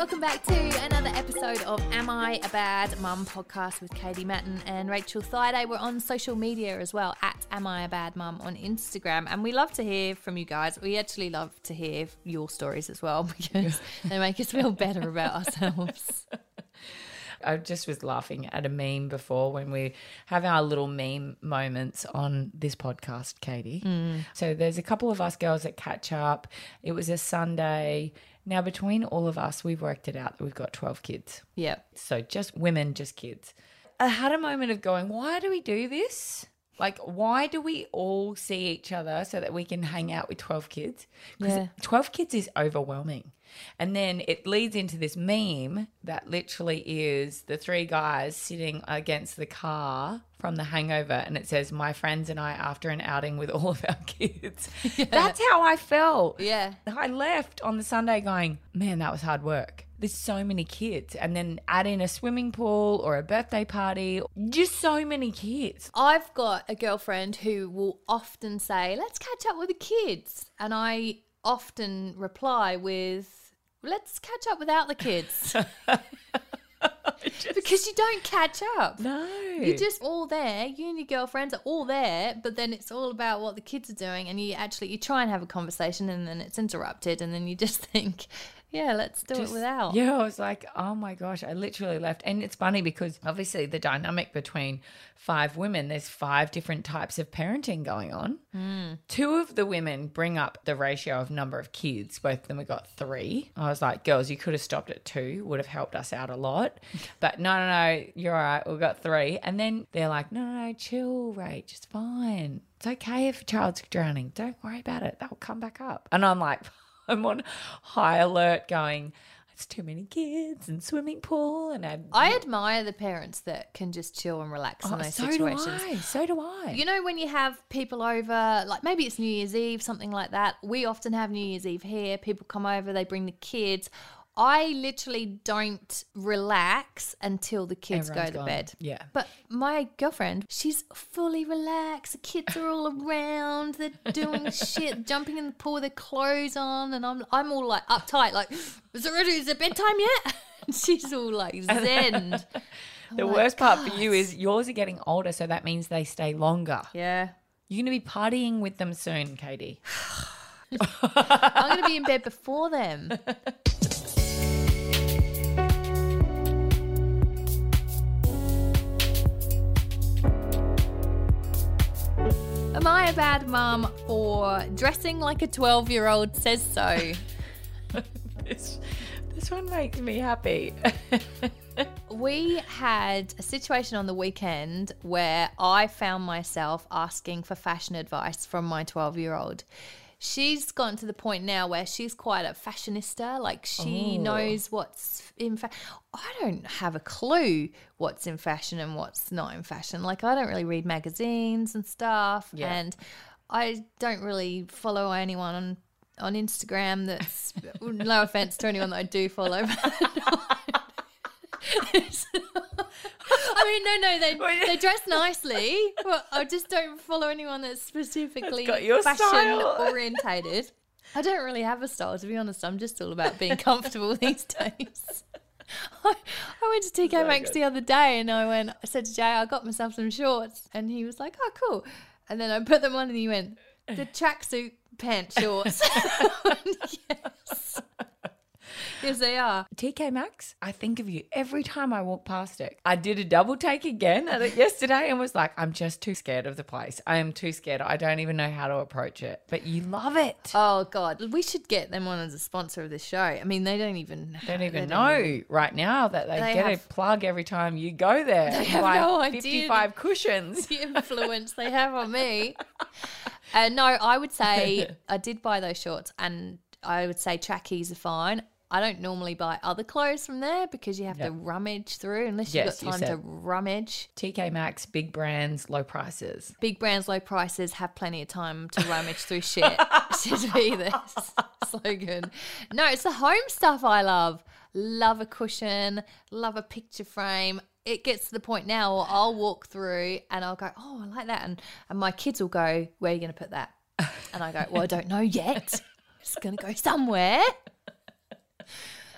Welcome back to another episode of Am I a Bad Mum podcast with Katie Matten and Rachel Thaiday. We're on social media as well at Am I a Bad Mum on Instagram, and we love to hear from you guys. We actually love to hear your stories as well because they make us feel better about ourselves. I just was laughing at a meme before when we have our little meme moments on this podcast, Katie. So there's a couple of us girls that catch up. It was a Sunday. Now, between all of us, we've worked it out that we've got 12 kids. Yep. So just women, just kids. I had a moment of going, why do we do this? Like, why do we all see each other so that we can hang out with 12 kids? Because 12 kids is overwhelming. And then it leads into this meme that literally is the three guys sitting against the car from The Hangover, and it says, my friends and I after an outing with all of our kids. Yeah. That's how I felt. Yeah. I left on the Sunday going, man, that was hard work. There's so many kids. And then add in a swimming pool or a birthday party, just so many kids. I've got a girlfriend who will often say, let's catch up with the kids. And I often reply with, let's catch up without the kids. Because you don't catch up. No. You're just all there. You and your girlfriends are all there, but then it's all about what the kids are doing, and you try and have a conversation, and then it's interrupted, and then you just think, yeah, let's do it without. Yeah, I was like, oh my gosh, I literally left. And it's funny because obviously the dynamic between 5 women, there's 5 different types of parenting going on. 2 of the women bring up the ratio of number of kids. Both of them have got 3. I was like, girls, you could have stopped at 2, would have helped us out a lot. But no, you're all right, we've got 3. And then they're like, no, chill, Rach, it's fine. It's okay if a child's drowning. Don't worry about it. They'll come back up. And I'm like, I'm on high alert going, it's too many kids and swimming pool. And I admire the parents that can just chill and relax in those situations. So do I. You know, when you have people over, like maybe it's New Year's Eve, something like that. We often have New Year's Eve here. People come over, they bring the kids. I literally don't relax until the kids go to bed. Yeah. But my girlfriend, she's fully relaxed. The kids are all around. They're doing shit, jumping in the pool with their clothes on. And I'm all like uptight, like, is it bedtime yet? And she's all like zen. The worst part for you is yours are getting older, so that means they stay longer. Yeah. You're going to be partying with them soon, Katie. I'm going to be in bed before them. Am I a bad mum for dressing like a 12-year-old says so? This one makes me happy. We had a situation on the weekend where I found myself asking for fashion advice from my 12-year-old. She's gotten to the point now where she's quite a fashionista. Like she knows what's in fashion. I don't have a clue what's in fashion and what's not in fashion. Like I don't really read magazines and stuff. Yeah. And I don't really follow anyone on Instagram that's, no offense to anyone that I do follow. I mean, they dress nicely, but I just don't follow anyone that's specifically fashion orientated. I don't really have a style, to be honest. I'm just all about being comfortable these days. I went to TK Maxx the other day and I said to Jay, I got myself some shorts, and he was like, oh, cool. And then I put them on and he went, the tracksuit pant shorts. Yes. Yes, they are. TK Maxx, I think of you every time I walk past it. I did a double take again at it yesterday and was like, I'm just too scared of the place. I am too scared. I don't even know how to approach it. But you love it. Oh, God. We should get them on as a sponsor of this show. I mean, they don't even know right now that they get a plug every time you go there. They have no idea. 55 cushions. The influence they have on me. No, I would say I did buy those shorts, and I would say trackies are fine. I don't normally buy other clothes from there because you have to rummage through unless you've got time to rummage. TK Maxx, big brands, low prices. Big brands, low prices, have plenty of time to rummage through shit. Should be their slogan. No, it's the home stuff I love. Love a cushion, love a picture frame. It gets to the point now where I'll walk through and I'll go, oh, I like that. And my kids will go, where are you going to put that? And I go, well, I don't know yet. It's going to go somewhere.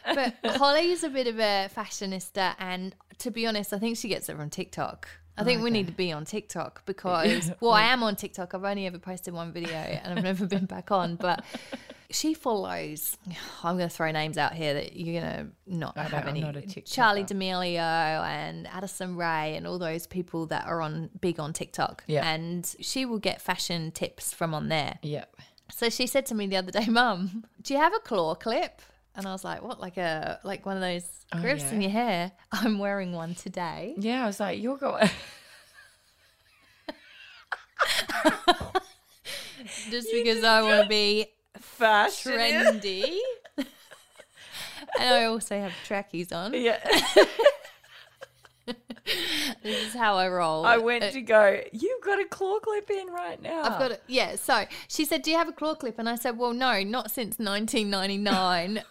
But Holly's a bit of a fashionista, and to be honest, I think she gets it from TikTok. I think we need to be on TikTok because, well, I am on TikTok. I've only ever posted one video and I've never been back on, but she follows, I'm going to throw names out here that you're going to not have any. Charlie D'Amelio and Addison Rae and all those people that are big on TikTok. Yeah. And she will get fashion tips from on there. Yeah. So she said to me the other day, Mum, do you have a claw clip? And I was like, what, like one of those grips in your hair? I'm wearing one today. Yeah, I was like, you're going. Just because I want to be fashion trendy. And I also have trackies on. Yeah. This is how I roll. I went to go, you've got a claw clip in right now. I've got it. Yeah. So she said, do you have a claw clip? And I said, well, no, not since 1999.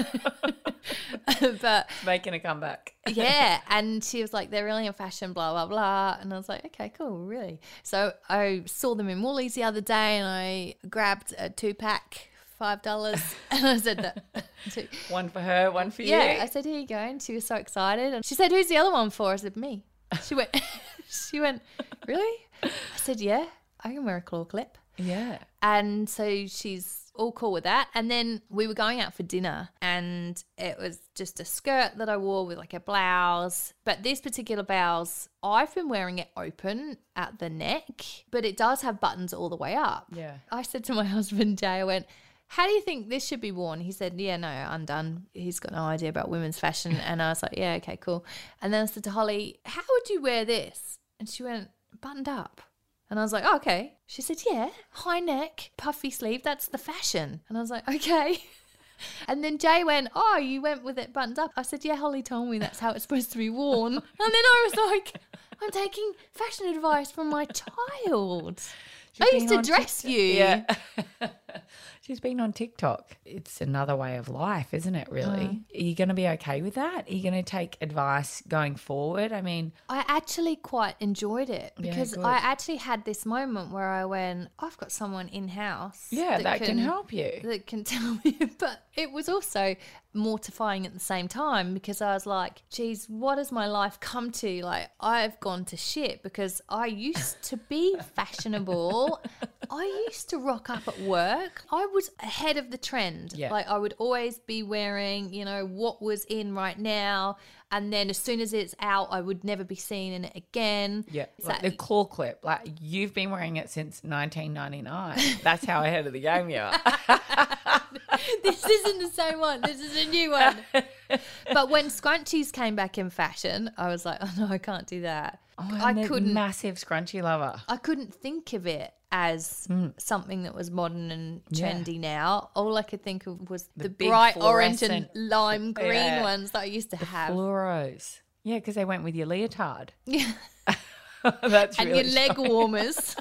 But making a comeback. Yeah. And she was like, they're really in fashion, blah, blah, blah. And I was like, okay, cool, really. So I saw them in Woolies the other day and I grabbed a 2-pack. $5 and I said that one for her, one for you. Yeah, I said, here you go. And she was so excited. And she said, who's the other one for? I said, me. She went, really? I said, yeah, I can wear a claw clip. Yeah. And so she's all cool with that. And then we were going out for dinner and it was just a skirt that I wore with like a blouse. But this particular blouse, I've been wearing it open at the neck, but it does have buttons all the way up. Yeah. I said to my husband, Jay, I went, how do you think this should be worn? He said, yeah, no, undone. He's got no idea about women's fashion. And I was like, yeah, okay, cool. And then I said to Holly, how would you wear this? And she went, buttoned up. And I was like, oh, okay. She said, yeah, high neck, puffy sleeve, that's the fashion. And I was like, okay. And then Jay went, oh, you went with it buttoned up. I said, yeah, Holly told me that's how it's supposed to be worn. And then I was like, I'm taking fashion advice from my child. I used to dress you. Yeah. She's been on TikTok. It's another way of life, isn't it, really? Are you going to be okay with that? Are you going to take advice going forward? I mean, I actually quite enjoyed it because I actually had this moment where I went, I've got someone in-house. Yeah, that can help you. That can tell me. But it was also mortifying at the same time because I was like, geez, what has my life come to? Like, I've gone to shit because I used to be fashionable. I used to rock up at work. I was ahead of the trend. Yeah. Like, I would always be wearing, what was in right now. And then as soon as it's out, I would never be seen in it again. Yeah, like the claw clip. Like, you've been wearing it since 1999. That's how ahead of the game you are. This isn't the same one. This is a new one. But when scrunchies came back in fashion, I was like, oh, no, I can't do that. Oh, I couldn't. Massive scrunchie lover. I couldn't think of it as something that was modern and trendy now. All I could think of was the bright orange and lime green ones that I used to have. Fluoros. Yeah, because they went with your leotard. Yeah. That's and really your leg warmers.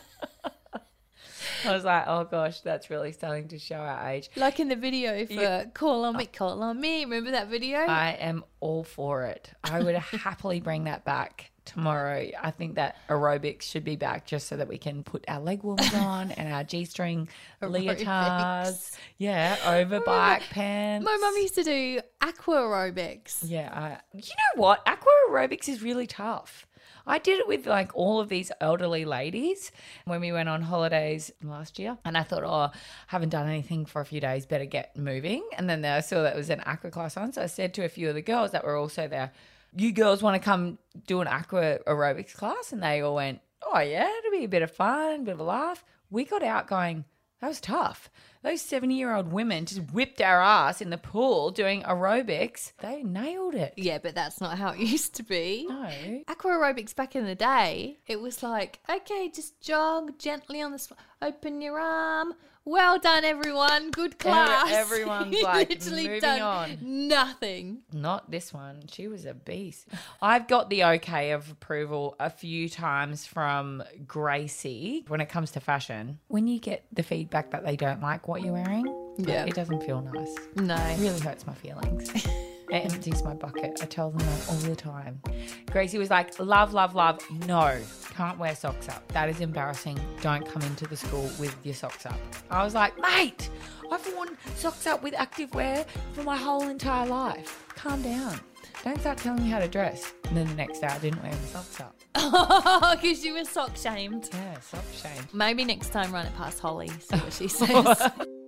I was like, oh gosh, that's really starting to show our age. Like in the video for Call on Me. Remember that video? I am all for it. I would happily bring that back tomorrow. I think that aerobics should be back just so that we can put our leg warmers on and our G-string leotards. Yeah, over bike pants. My mum used to do aqua aerobics. Yeah. You know what? Aqua aerobics is really tough. I did it with like all of these elderly ladies when we went on holidays last year. And I thought, oh, haven't done anything for a few days, better get moving. And then I saw that was an aqua class on. So I said to a few of the girls that were also there, you girls want to come do an aqua aerobics class? And they all went, oh yeah, it'll be a bit of fun, a bit of a laugh. We got out going, that was tough. Those 70-year-old women just whipped our ass in the pool doing aerobics. They nailed it. Yeah, but that's not how it used to be. No. Aqua aerobics back in the day, it was like, okay, just jog gently on the spot, open your arm. Well done, everyone. Good class. Everyone's like literally moving done on. Nothing. Not this one. She was a beast. I've got the okay of approval a few times from Gracie when it comes to fashion. When you get the feedback that they don't like what you're wearing, it doesn't feel nice. No. It really hurts my feelings. It empties my bucket. I tell them that all the time. Gracie was like, love, love, love. No, can't wear socks up. That is embarrassing. Don't come into the school with your socks up. I was like, mate, I've worn socks up with activewear for my whole entire life. Calm down. Don't start telling me how to dress. And then the next day I didn't wear my socks up. Because you were sock shamed. Yeah, sock shame. Maybe next time run it past Holly, see what she says.